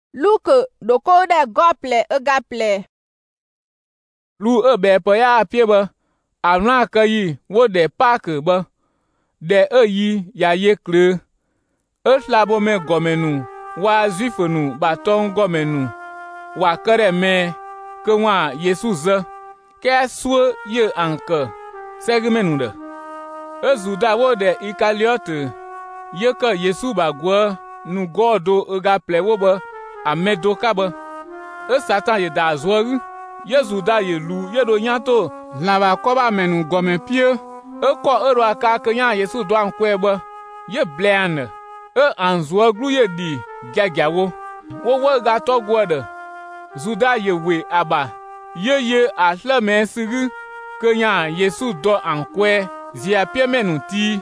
Luke doko de gople gaple. Lu be pe ya pie be avna ke yi wo de pak be de yi ya ye kle slabo me gomenu wa zifenu baton gomenu wa kere me ke wa Yesu ze ke su ye anke segmenu de ezuda wo de Ikariot ye ke Yesu ba gwo nu godo gaple wo be amedo ka be Satan ye da zworu Yesu da ye lu ye do nyato lava koba menu gome pie ko ero aka ke nya Yesu do ankwe be ye bleane anzwo glu ye di gagawo wo ga to gwode zuda ye we aba ye ahleme sigi ke nya Yesu do ankwe zia pie menu ti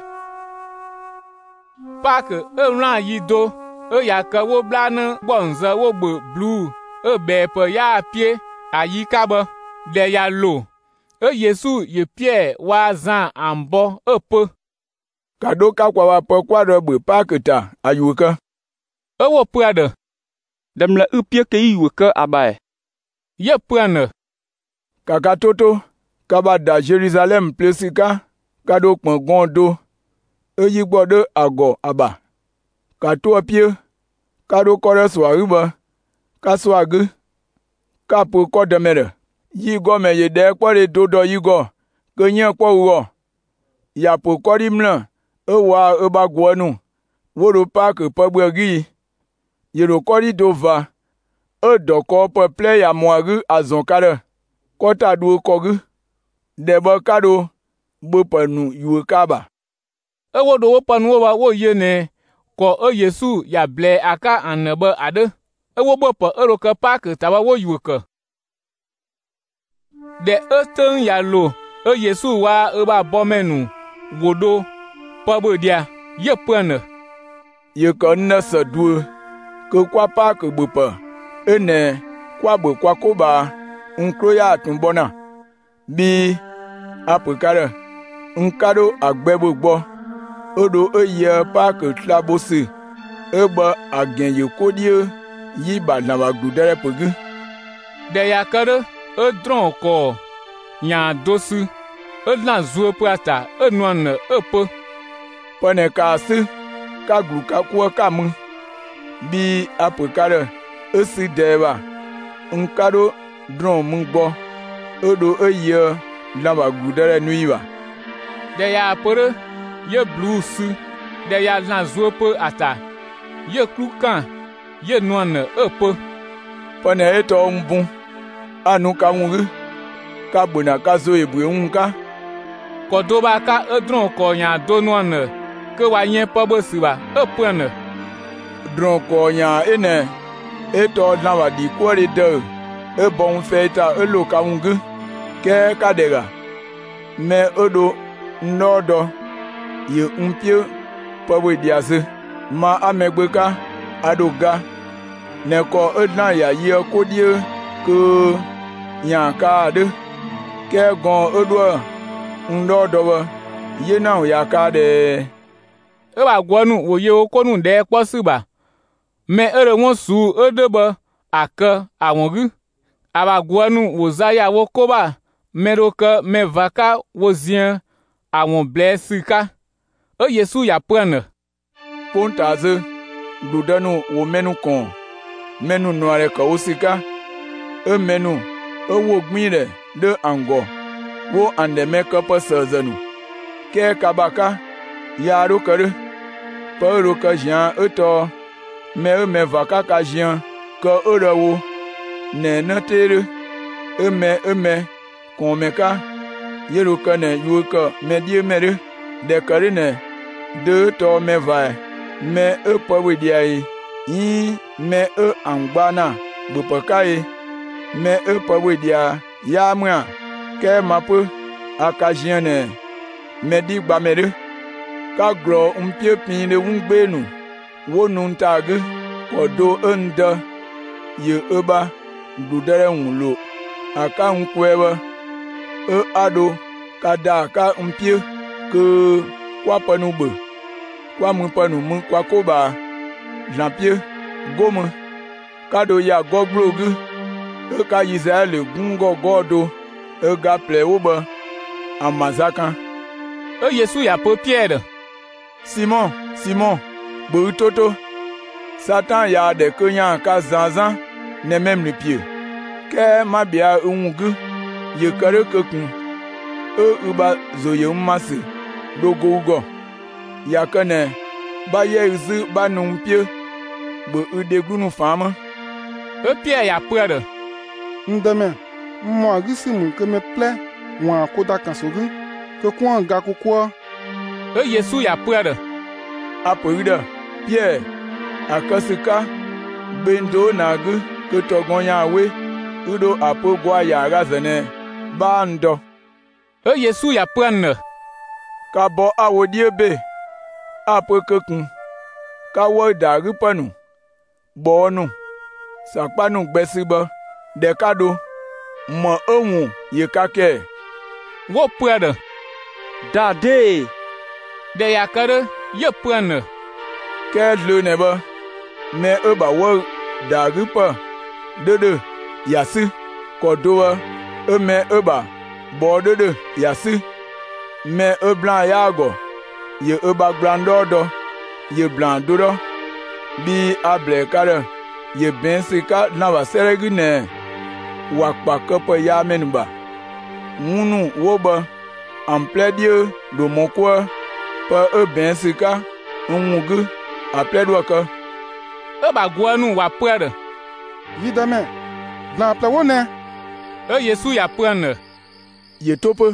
pak ran yi do ya ka wo blane bonze wo gbe blue be pe ya pie ayika be de ya lo Yesu ye Pierre wa zan ambo pe kado ka kwa wa pe kwa do gbe pak ta ayuka wo pe de demle pie ke yuka abae ye pe kaka toto ka ba da Jerusalem plesika kado pon gondo yi gbode ago aba ka to pie kado kore so ariba ka so agi ka po ko demere yi go me ye de pore dodo yi go ke yen po wo ya po ko rimla wa ba gwonu wo ro pa ke po gbegi ye ro ko ri do va do ko po ple ya mo agi azon kare ko ta du ko gi de ba kado bo panu yu ka ba wo do wo panu wo ye ne ko Yesu ya ble aka anebe ade wo bo po ero ke pak ta wa wo yu ke de ten ya lo Yesu wa ba bomenu wodo po bo dia ye pene ye ko na sa du ko kwa pak bu pa ene kwa bo kwa ko ba nkro ya tunbona bi apukare nkado agbebo gbo odo eye pak tlabosi eba agen ye kodie yi ba na wa gludere pogu de ya kare dron ko nya dosu na zuo prata nuan pe pone ka si ka glu ka kwa ka mu bi apukare esi deba nkado dron mu gbo odo eye na wa gludere nuiwa de ya pore ye blues de ya na zuo pe ata ye klukan ye nuan pe pone eto mbu anu ka nwuru ka gbona ka zo ebu enwuka kodoba ka dron ko nya do nuan ke wa yen po bo siba pene dron ko nya ene eto na wa di kwore de e bon feta elo ka nwuru ke kadega me odo nodo ye mpie po bo diase ma amegbeka adoga ne ko edna ya ye kodie ko yan ka de ke gon odo ndodo ye na ya ka de ba gwonu wo ye okonu de po siba me ere won su edebe ake awongu aba gwonu wo zaya wo koba meroke me vaka wo zien awon blessika Yesu ya prene pontaze gludanu wo menu kon menu noare ka osika menu wo gbire de ango wo andeme ka pasazanu ke kabaka ya ro kare paro ka jian eto me vaka ka jian ka orawo ne na tere eme komeka yero ka ne yuka me die mere de kare ne de to me va me pawe diai yi me angbana bupakai me pawe dia ya mwa ke mapu akajiane me di gbamere ka gro mpie pin de wungbenu wonu ntag kodo enda ye eba dudere nwulo aka nkwewa ado kada ka mpie ke kwa panugbe kwa mu panu mu kwa koba jampie gomu kado ya goglogu ka Israël gungo godo ga ple wo be amazaka. Yesu ya po Pierre. Simon, Simon, bo toto. Satan ya de kenya ka zanzan ne même le pied. Ke ma bia ungu ye kare kokun. Uba zoye mmasi dogo ugo. Ya kane ba ye izu ba numpie bo udegunu fama. Pierre ya Pierre. Ndeme, mo agisi mun ke me ple wa koda kansogu ke kwa ga kokwa. Yesu ya Pierre. Apoida Pierre akasika bendo nagu ke togonya we udo apo gwa ya razene ba ndo. Yesu ya Pierre. Ka bo awodie be apo kokun ka wo daru panu bonu sakpanu gbesiba de kado mo ohun ye kake wo Pierre. Dade de ya kare ye Pierre. Ke le ne ba me ba wo daru pa de yasi kodoa me ba bo de yasi me blanc yago ye ba grandodo ye blanc dodo bi able kare ye ben sika na ba seregi ne wakpa kopo ya menba munu woba en plein Dieu do mon quoi pa ben sika ungu a plein doka ba guanu wa Pierre. Yidame, bla pla wone. Yesu ya Pierre. Ye tope.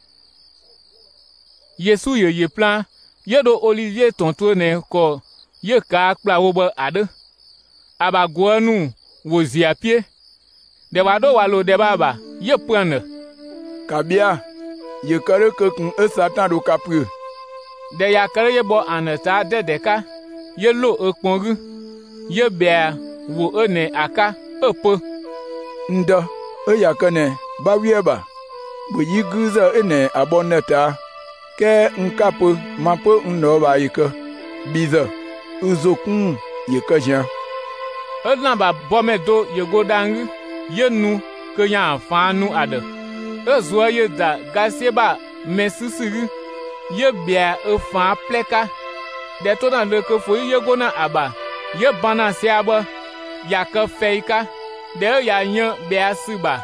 Yesu ye plan ye do Olivier tonto ne ko ye ka kpla wo ba ade. Aba guanu wo zi a pied. De wado walo de baba ye Pierre. Kabia ye kare kokun Satan do kapru. De ya kare ye bo anata de deka ye lo ekpongu ye bia wo ene aka epo nda yakane ba wieba bo yiguza ene aboneta ke nkapo mapo ndo ba yika biza uzokun yekajan edna ba bomedo ye godangu ye nu ke nya fanu ade ezwa ye da gasieba mesisiru ye bia efa pleka de to na de ke fo ye gona aba ye bana siaba ya ke feika de ya nya bia siba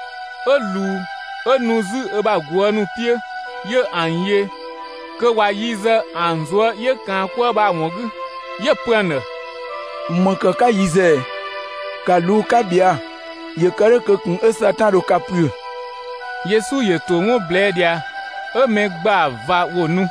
enuzu eba guanu pie ye anye ke wa yize anzo ye kan kwa ba wogu ye Pierre. Maka ka yize ka lu ka bia ye kare kokun Satan do kapru. Yesu ye to ngo bledia megba va wonu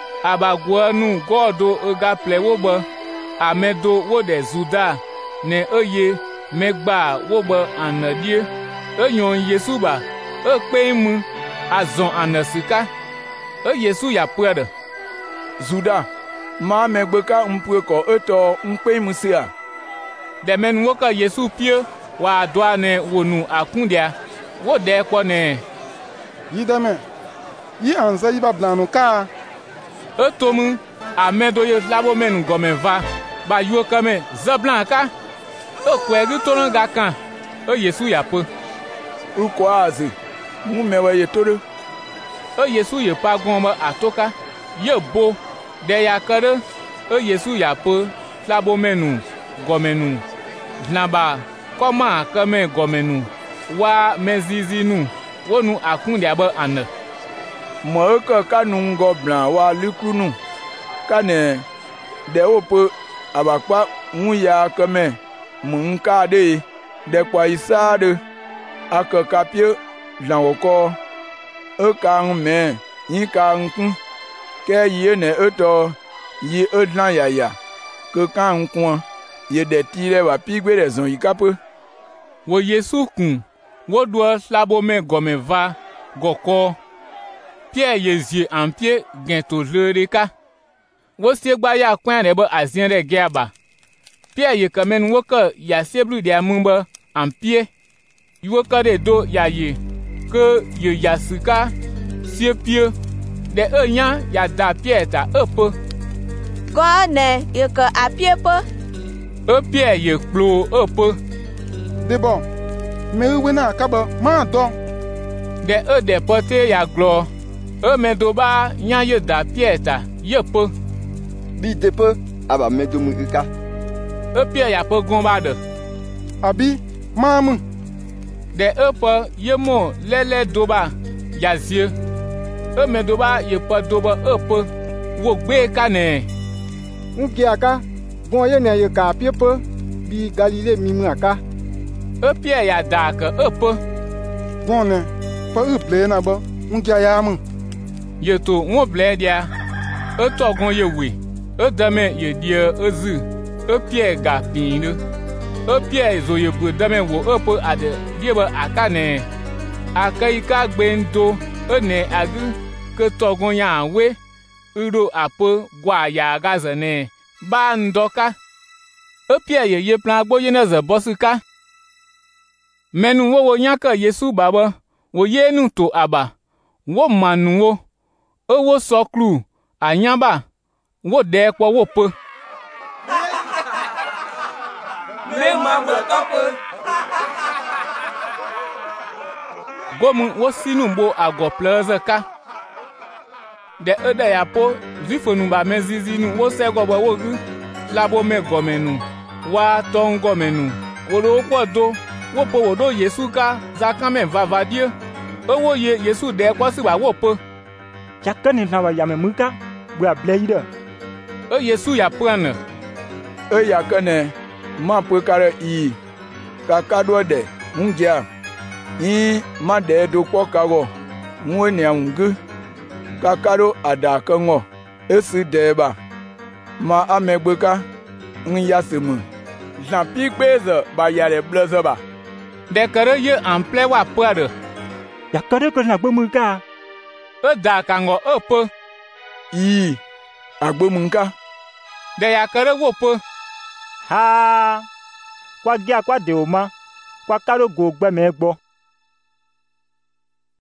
abaguanu godo ega plewoba amedo wo de zuda ne eye megba woba anadie enyon Yesu ba ekpeimu azon anasika Yesu ya Pierre. Zuda ma megbeka mpue ko eto nkpeimu sia de men woka Yesu pie wa doa ne wonu akundia wo de ko ne Yidame, yi anza yi ba blanu ka. Tomu amedo ye labo menu gomen va ba yo kame zablan ka kwegi tono ga kan Yesu ya po uko azi mu mewe ye toro Yesu ye pa goma atoka ye bo de ya kare Yesu ya po labo menu gomenu naba koma kame gomenu wa mezizinu wonu akun dia ba an mo ka kanu ngo blan wa likunu kane de opo abakpa ya kame munka de kwa isade akakapie lan oko ka me yin ka nkun ke ye ne eto yi edlan yaya ke kan nkun ye de tire wa pigbe de zon yikape wo Yesu kun wo do labo me gome va goko Pierre yezie en pied gento lereka wo segba ya kwan de ba azien de gaba Pierre ye kamen wo ka ya seblu de amumba en pied yo ka de do ya ye ke ye yasika sie pied de enya ya da Pierre ta epo gone ye ka apie po Pierre ye klo epo de bon. Me wena kaba ma don. De pote ya glo. Me do ba nya ye da pieta ye po. Bi de po aba me do mu ka. Pie ya po gon ba de. Abi mamu. De po ye mo lele do ba ya zie. Me do ba ye po do ba po wo gbe ka ne. Nki aka gon ye ne ye ka pie po bi Galilée mimu aka. Pie ya da ka po. Gon ne pa ple na ba nki ya mu. Ye to wo ble dia. To gon ye wi. Dame ye dia zu. Pie ga pin. Pie zo ye bu dame wo po ade die ba aka ne. Aka ika gbendo ne agu ke to gon ya we. Uro apo gwa ya gazane ba ndoka. Pie ye plan gbo ye na ze bosuka. Menu wo nyaka Yesu baba wo ye nu to aba. Wo manu wo. Wo soklu anyaba. Wo de kwa wo po. Me mambo kapo. Gomu wo sinu mbo ago plaza ka. De ya po zifonu ba mezizi nu wo se gobo wo gu labo me gomenu wa ton gomenu wo ro po do wo po wo do Yesu ka zakame vavadie wo ye Yesu de kwa si ba wo po Chakani na wa yame muka bua bleide. Yesu ya prana ya kane ma po kare I ka kado de ngia I ma de do po kago nwo ni angu kakaro adaka ngo esi deba ma amegbeka nyasemu Jean Pigbezo ba yare blazo ba de kare ye ample wa pare Yakare ko na gbomu ka. Da ka ngo po I agbomunka de ya kare wo po Ha. Kwa gia kwa de o ma. Kwa karo go gbe me gbo.